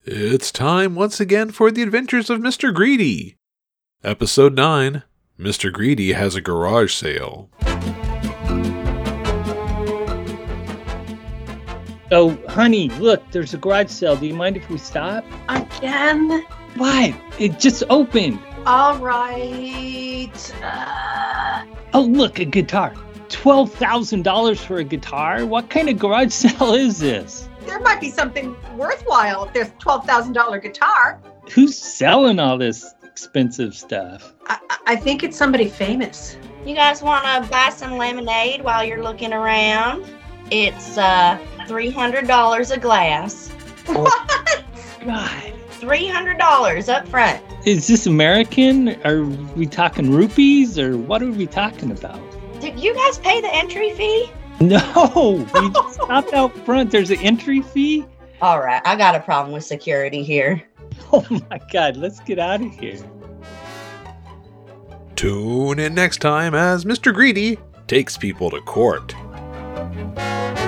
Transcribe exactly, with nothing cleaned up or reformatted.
It's time once again for the adventures of Mister Greedy. Episode nine, Mister Greedy has a garage sale. Oh, honey, look, there's a garage sale. Do you mind if we stop? Again? What? It just opened. All right. Uh... Oh, look, a guitar. twelve thousand dollars for a guitar? What kind of garage sale is this? There might be something worthwhile if there's a twelve thousand dollars guitar. Who's selling all this expensive stuff? I, I think it's somebody famous. You guys want to buy some lemonade while you're looking around? It's uh three hundred dollars a glass. What? God. three hundred dollars up front. Is this American? Are we talking rupees or what are we talking about? Did you guys pay the entry fee? No, we just stopped out front. There's an entry fee? All right, I got a problem with security here. Oh my God, let's get out of here. Tune in next time as Mister Greedy takes people to court.